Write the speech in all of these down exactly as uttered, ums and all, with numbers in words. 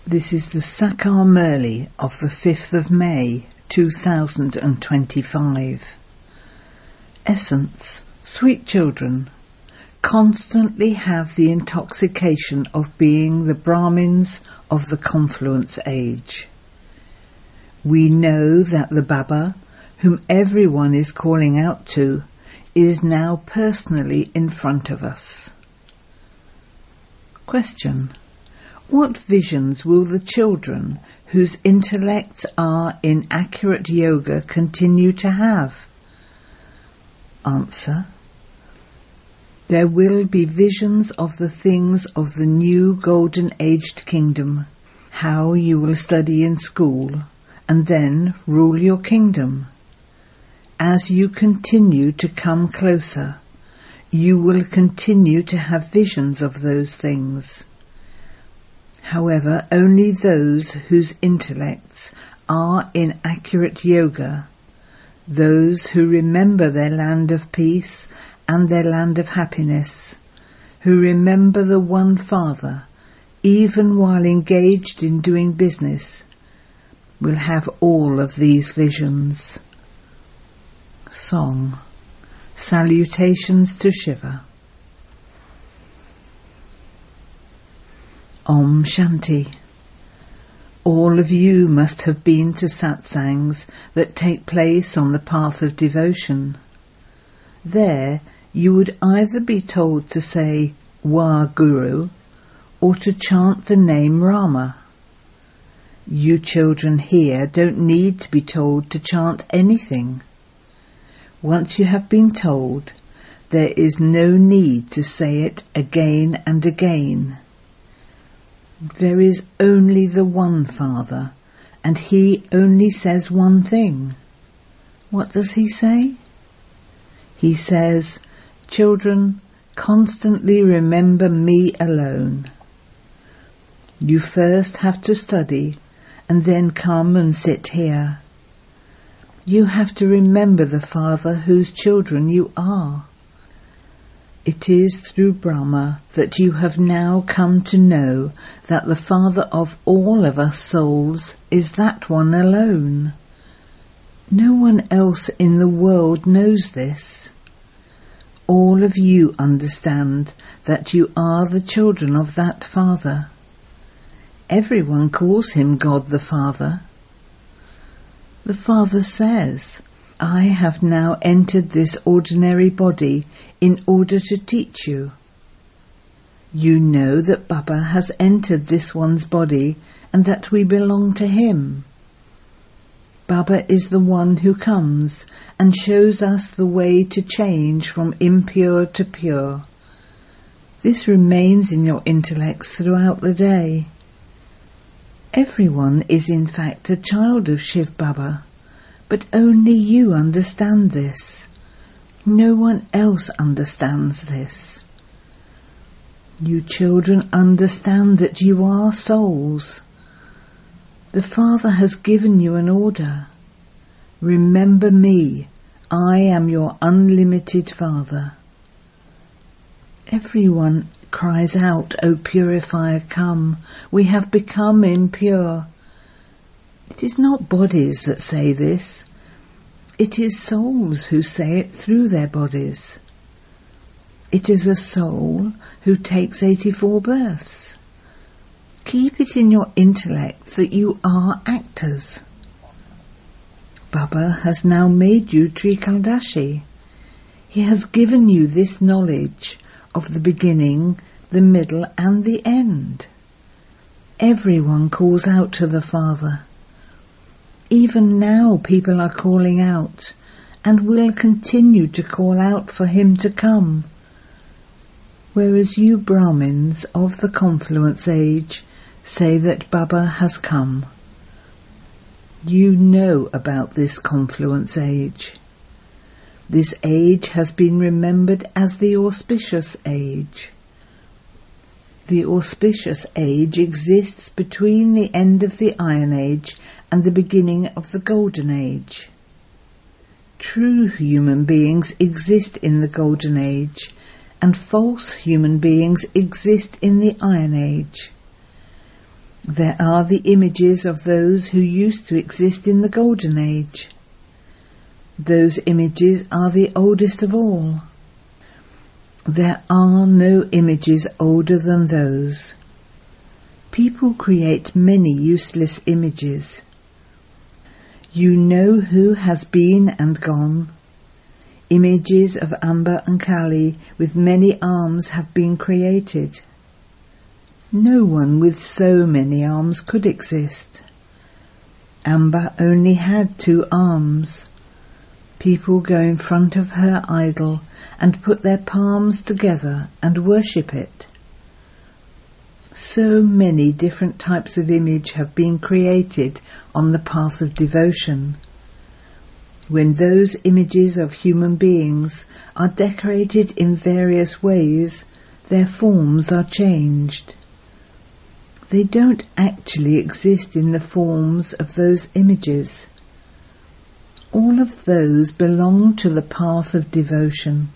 This is the Sakar Murli of the fifth of May two thousand twenty-five. Essence. Sweet children, constantly have the intoxication of being the Brahmins of the confluence age. We know that the Baba, whom everyone is calling out to, is now personally in front of us. Question. What visions will the children whose intellects are in accurate yoga continue to have? Answer. There will be visions of the things of the new golden-aged kingdom, how you will study in school and then rule your kingdom. As you continue to come closer, you will continue to have visions of those things. However, only those whose intellects are in accurate yoga, those who remember their land of peace and their land of happiness, who remember the one Father, even while engaged in doing business, will have all of these visions. Song. Salutations to Shiva. Om Shanti. All of you must have been to satsangs that take place on the path of devotion. There you would either be told to say Wa Guru or to chant the name Rama. You children here don't need to be told to chant anything. Once you have been told, there is no need to say it again and again. There is only the one Father, and he only says one thing. What does he say? He says, children, constantly remember me alone. You first have to study, and then come and sit here. You have to remember the Father whose children you are. It is through Brahma that you have now come to know that the Father of all of us souls is that one alone. No one else in the world knows this. All of you understand that you are the children of that Father. Everyone calls him God the Father. The Father says, I have now entered this ordinary body in order to teach you. You know that Baba has entered this one's body and that we belong to him. Baba is the one who comes and shows us the way to change from impure to pure. This remains in your intellects throughout the day. Everyone is in fact a child of Shiv Baba. But only you understand this. No one else understands this. You children understand that you are souls. The Father has given you an order. Remember me. I am your unlimited Father. Everyone cries out, O purifier, come. We have become impure. It is not bodies that say this. It is souls who say it through their bodies. It is a soul who takes eighty-four births. Keep it in your intellect that you are actors. Baba has now made you Trikaldashi. He has given you this knowledge of the beginning, the middle and the end. Everyone calls out to the Father. Even now people are calling out and will continue to call out for him to come. Whereas you Brahmins of the confluence age say that Baba has come. You know about this confluence age. This age has been remembered as the auspicious age. The auspicious age exists between the end of the Iron Age and the beginning of the Golden Age. True human beings exist in the Golden Age, and false human beings exist in the Iron Age. There are the images of those who used to exist in the Golden Age. Those images are the oldest of all. There are no images older than those. People create many useless images. You know who has been and gone. Images of Amba and Kali with many arms have been created. No one with so many arms could exist. Amba only had two arms. People go in front of her idol and put their palms together and worship it. So many different types of image have been created on the path of devotion. When those images of human beings are decorated in various ways, their forms are changed. They don't actually exist in the forms of those images. All of those belong to the path of devotion.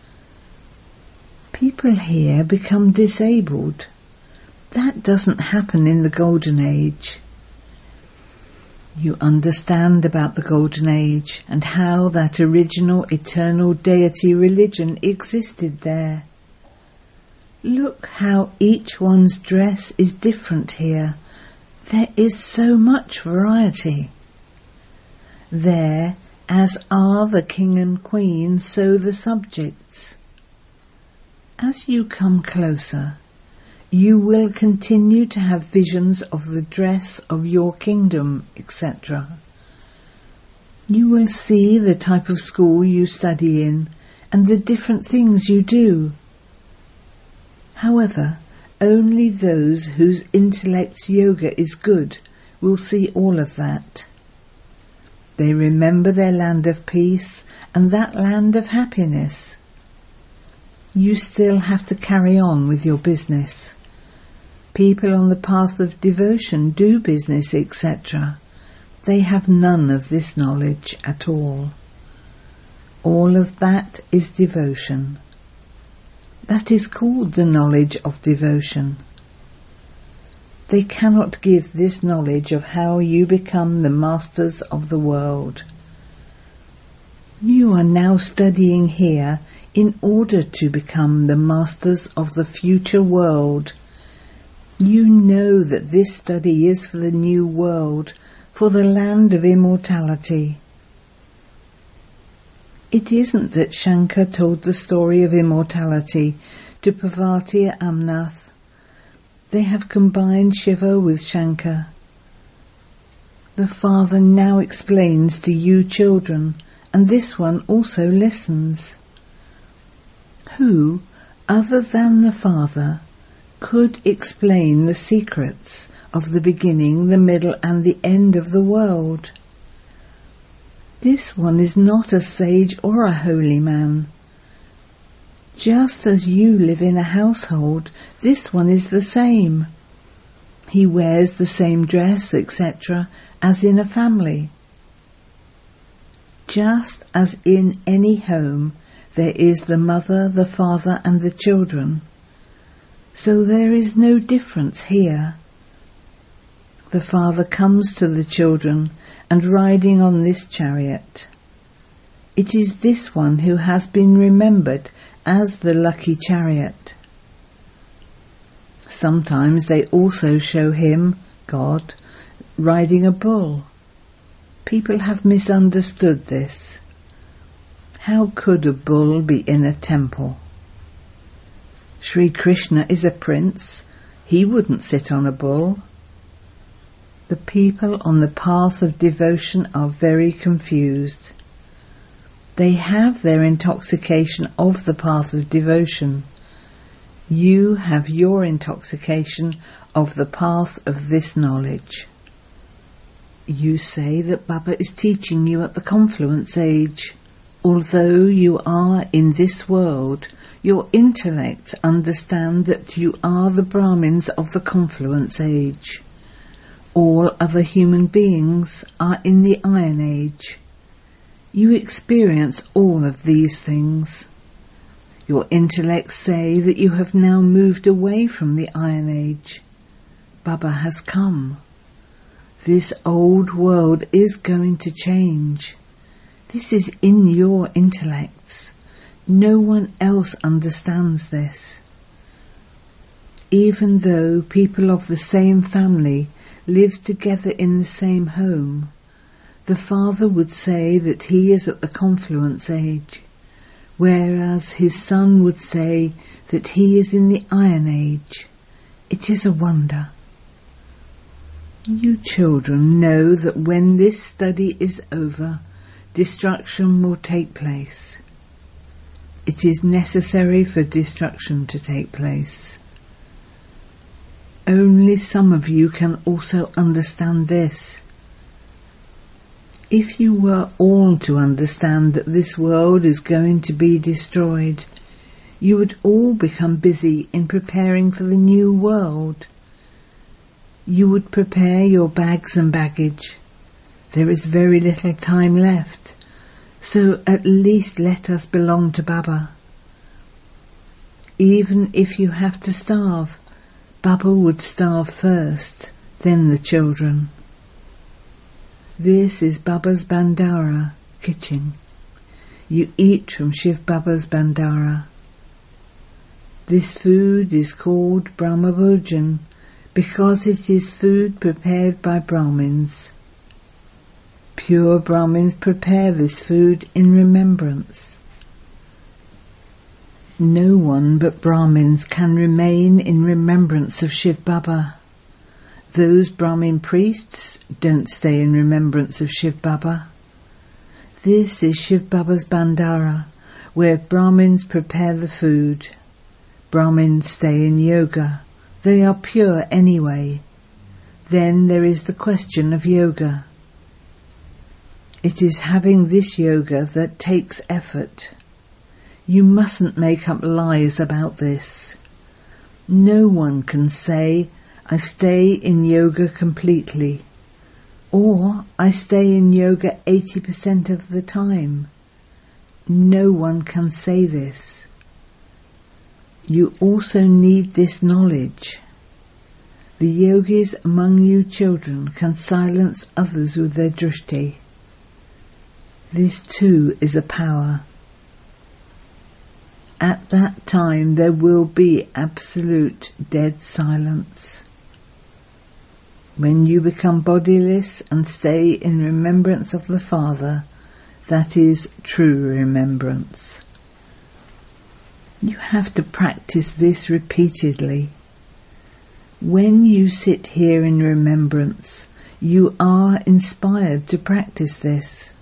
People here become disabled. That doesn't happen in the Golden Age. You understand about the Golden Age and how that original eternal deity religion existed there. Look how each one's dress is different here. There is so much variety. There, as are the king and queen, so the subjects. As you come closer, you will continue to have visions of the dress of your kingdom, et cetera. You will see the type of school you study in and the different things you do. However, only those whose intellect's yoga is good will see all of that. They remember their land of peace and that land of happiness. You still have to carry on with your business. People on the path of devotion do business, et cetera. They have none of this knowledge at all. All of that is devotion. That is called the knowledge of devotion. They cannot give this knowledge of how you become the masters of the world. You are now studying here in order to become the masters of the future world. You know that this study is for the new world, for the land of immortality. It isn't that Shankar told the story of immortality to Parvati Amnath. They have combined Shiva with Shankar. The Father now explains to you children, and this one also listens. Who, other than the Father, could explain the secrets of the beginning, the middle and the end of the world? This one is not a sage or a holy man. Just as you live in a household, this one is the same. He wears the same dress, et cetera, as in a family. Just as in any home, there is the mother, the father and the children. So there is no difference here. The father comes to the children and riding on this chariot. It is this one who has been remembered as the lucky chariot. Sometimes they also show him, God, riding a bull. People have misunderstood this. How could a bull be in a temple? Sri Krishna is a prince. He wouldn't sit on a bull. The people on the path of devotion are very confused. They have their intoxication of the path of devotion. You have your intoxication of the path of this knowledge. You say that Baba is teaching you at the confluence age. Although you are in this world, your intellect understands that you are the Brahmins of the confluence age. All other human beings are in the Iron Age. You experience all of these things. Your intellects say that you have now moved away from the Iron Age. Baba has come. This old world is going to change. This is in your intellects. No one else understands this. Even though people of the same family live together in the same home, the father would say that he is at the confluence age, whereas his son would say that he is in the iron age. It is a wonder. You children know that when this study is over, destruction will take place. It is necessary for destruction to take place. Only some of you can also understand this. If you were all to understand that this world is going to be destroyed, you would all become busy in preparing for the new world. You would prepare your bags and baggage. There is very little time left, so at least let us belong to Baba. Even if you have to starve, Baba would starve first, then the children. This is Baba's Bandara, kitchen. You eat from Shiv Baba's Bandara. This food is called Brahma Bhojan because it is food prepared by Brahmins. Pure Brahmins prepare this food in remembrance. No one but Brahmins can remain in remembrance of Shiv Baba. Those Brahmin priests don't stay in remembrance of Shiv Baba. This is Shiv Baba's Bandara, where Brahmins prepare the food. Brahmins stay in yoga. They are pure anyway. Then there is the question of yoga. It is having this yoga that takes effort. You mustn't make up lies about this. No one can say, I stay in yoga completely, or I stay in yoga eighty percent of the time. No one can say this. You also need this knowledge. The yogis among you children can silence others with their drishti. This too is a power. At that time there will be absolute dead silence. When you become bodiless and stay in remembrance of the Father, that is true remembrance. You have to practice this repeatedly. When you sit here in remembrance, you are inspired to practice this.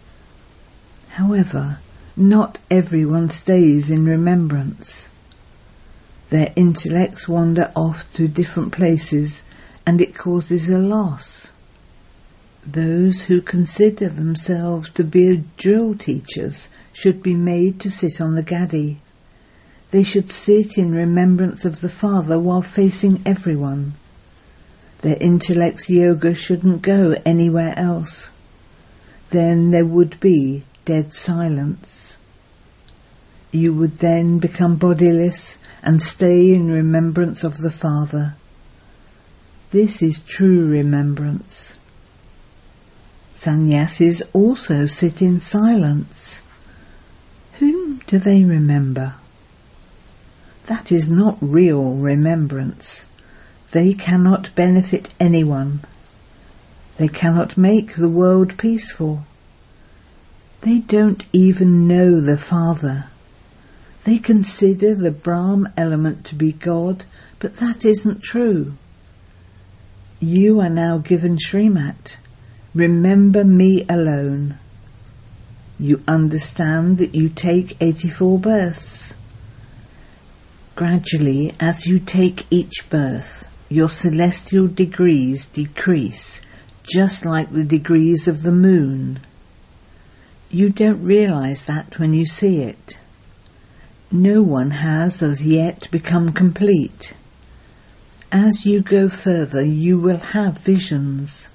However, not everyone stays in remembrance. Their intellects wander off to different places and it causes a loss. Those who consider themselves to be drill teachers should be made to sit on the gadi. They should sit in remembrance of the Father while facing everyone. Their intellect's yoga shouldn't go anywhere else. Then there would be dead silence. You would then become bodiless and stay in remembrance of the Father. This is true remembrance. Sannyasis also sit in silence. Whom do they remember? That is not real remembrance. They cannot benefit anyone. They cannot make the world peaceful. They don't even know the Father. They consider the Brahm element to be God, but that isn't true. You are now given Srimat. Remember me alone. You understand that you take eighty-four births. Gradually, as you take each birth, your celestial degrees decrease, just like the degrees of the moon. You don't realize that when you see it. No one has as yet become complete. As you go further, you will have visions.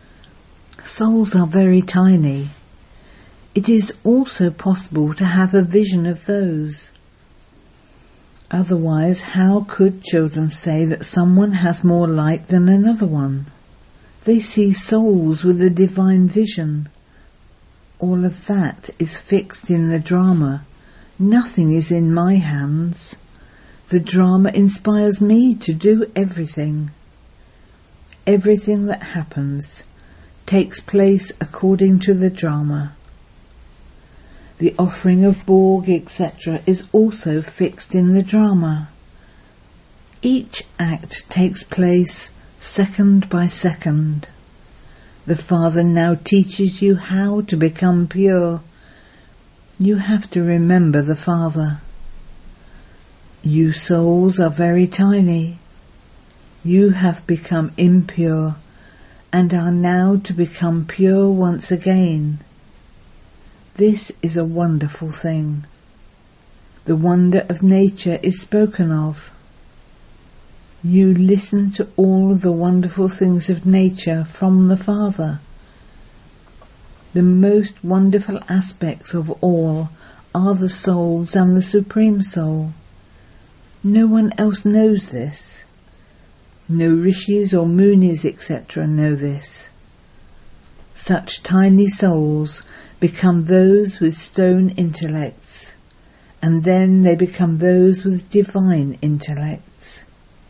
Souls are very tiny. It is also possible to have a vision of those. Otherwise, how could children say that someone has more light than another one? They see souls with a divine vision. All of that is fixed in the drama. Nothing is in my hands. The drama inspires me to do everything. Everything that happens takes place according to the drama. The offering of Borg, et cetera is also fixed in the drama. Each act takes place second by second. The Father now teaches you how to become pure. You have to remember the Father. You souls are very tiny. You have become impure and are now to become pure once again. This is a wonderful thing. The wonder of nature is spoken of. You listen to all the wonderful things of nature from the Father. The most wonderful aspects of all are the souls and the Supreme Soul. No one else knows this. No rishis or munis, et cetera know this. Such tiny souls become those with stone intellects, and then they become those with divine intellects.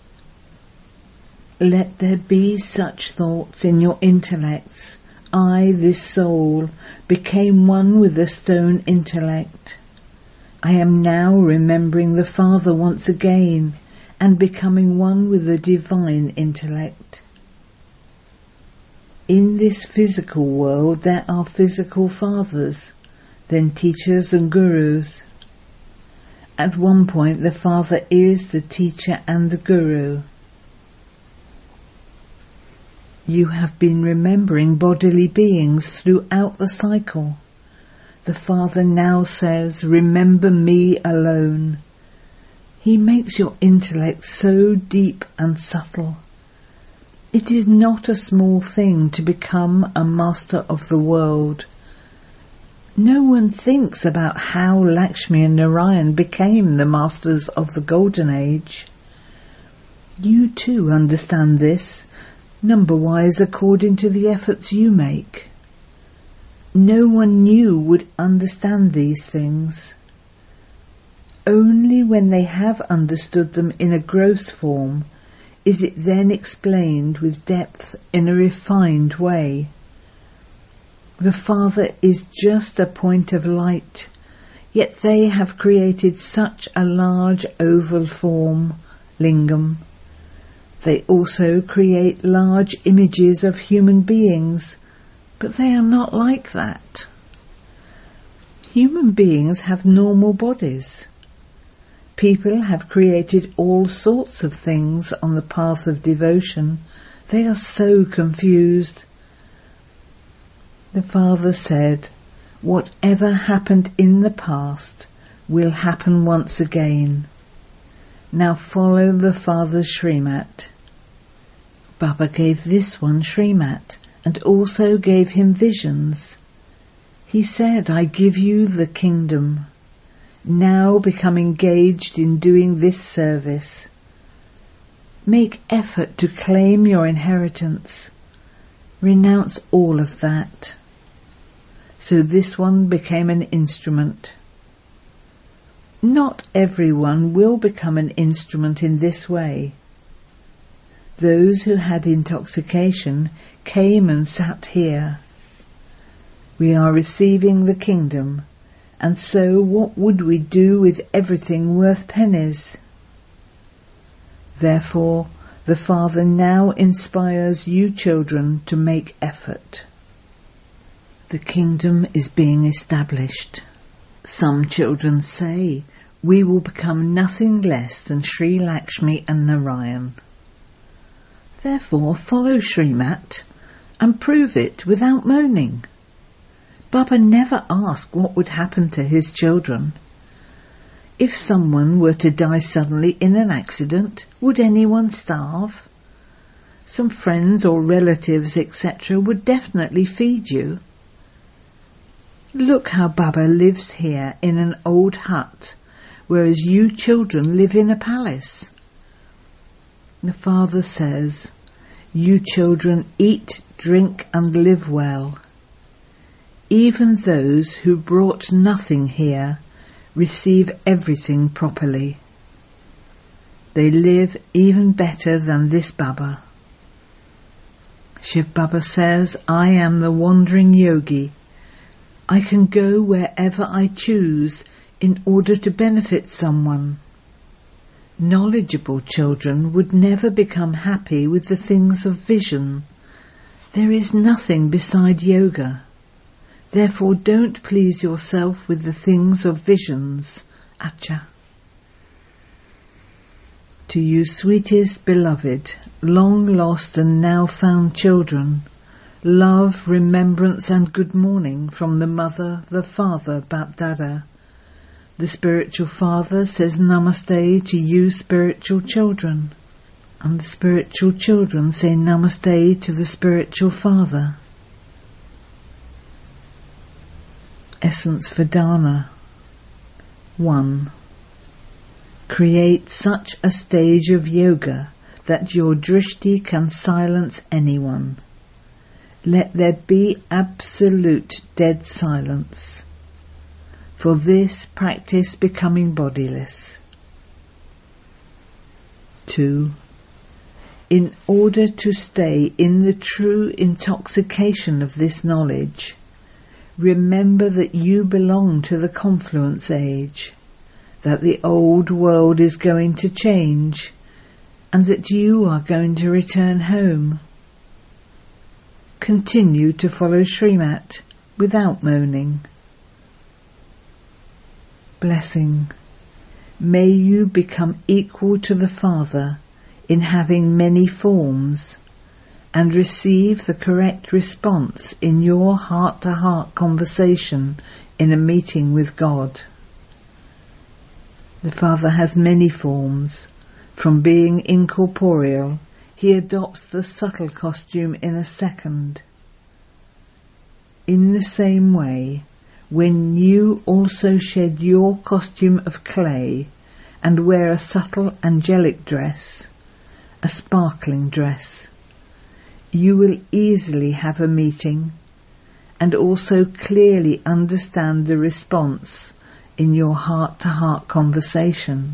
Let there be such thoughts in your intellects. I, this soul, became one with the stone intellect. I am now remembering the Father once again and becoming one with the divine intellect. In this physical world there are physical fathers, then teachers and gurus. At one point the Father is the teacher and the guru. You have been remembering bodily beings throughout the cycle. The Father now says, remember me alone. He makes your intellect so deep and subtle. It is not a small thing to become a master of the world. No one thinks about how Lakshmi and Narayan became the masters of the Golden Age. You too understand this, number-wise according to the efforts you make. No one new would understand these things. Only when they have understood them in a gross form is it then explained with depth in a refined way. The Father is just a point of light, yet they have created such a large oval form, lingam. They also create large images of human beings, but they are not like that. Human beings have normal bodies. People have created all sorts of things on the path of devotion. They are so confused. The Father said, whatever happened in the past will happen once again. Now follow the Father's Srimat. Baba gave this one Srimat and also gave him visions. He said, I give you the kingdom. Now become engaged in doing this service. Make effort to claim your inheritance. Renounce all of that. So this one became an instrument. Not everyone will become an instrument in this way. Those who had intoxication came and sat here. We are receiving the kingdom. And so what would we do with everything worth pennies? Therefore, the Father now inspires you children to make effort. The kingdom is being established. Some children say, we will become nothing less than Sri Lakshmi and Narayan. Therefore, follow Srimat and prove it without moaning. Baba never asked what would happen to his children. If someone were to die suddenly in an accident, would anyone starve? Some friends or relatives, et cetera would definitely feed you. Look how Baba lives here in an old hut, whereas you children live in a palace. The Father says, you children eat, drink and live well. Even those who brought nothing here receive everything properly. They live even better than this Baba. Shiv Baba says, I am the wandering yogi. I can go wherever I choose in order to benefit someone. Knowledgeable children would never become happy with the things of vision. There is nothing beside yoga. Therefore don't please yourself with the things of visions. Acha. To you sweetest beloved, long lost and now found children, love, remembrance and good morning from the Mother, the Father, Bap Dada. The spiritual father says namaste to you spiritual children, and the spiritual children say namaste to the spiritual father. Essence Vedana. one. Create such a stage of yoga that your drishti can silence anyone. Let there be absolute dead silence. For this, practice becoming bodiless. two. In order to stay in the true intoxication of this knowledge, remember that you belong to the confluence age, that the old world is going to change, and that you are going to return home. Continue to follow Srimat without moaning. Blessing. May you become equal to the Father in having many forms and receive the correct response in your heart-to-heart conversation in a meeting with God. The Father has many forms. From being incorporeal, he adopts the subtle costume in a second. In the same way, when you also shed your costume of clay and wear a subtle angelic dress, a sparkling dress, you will easily have a meeting and also clearly understand the response in your heart-to-heart conversation.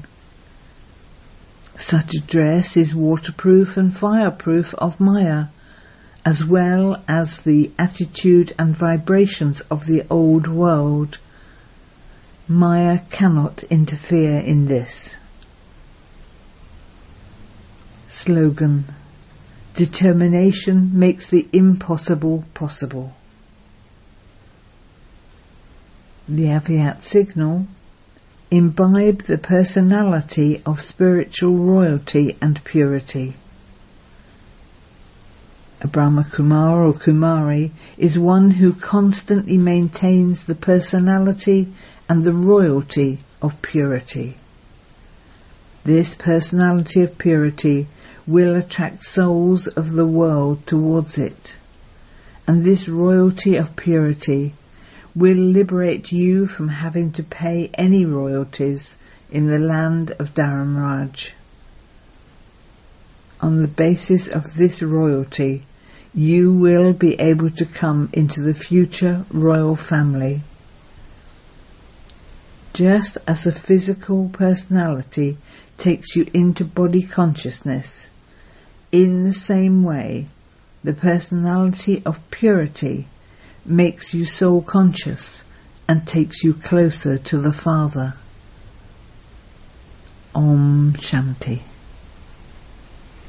Such a dress is waterproof and fireproof of Maya, as well as the attitude and vibrations of the old world. Maya cannot interfere in this. Slogan. Determination makes the impossible possible. The Aviat signal. Imbibe the personality of spiritual royalty and purity. A Brahma Kumar or Kumari is one who constantly maintains the personality and the royalty of purity. This personality of purity will attract souls of the world towards it, and this royalty of purity will liberate you from having to pay any royalties in the land of Dharamraj. On the basis of this royalty, you will be able to come into the future royal family. Just as a physical personality takes you into body consciousness, in the same way, the personality of purity makes you soul conscious and takes you closer to the Father. Om Shanti.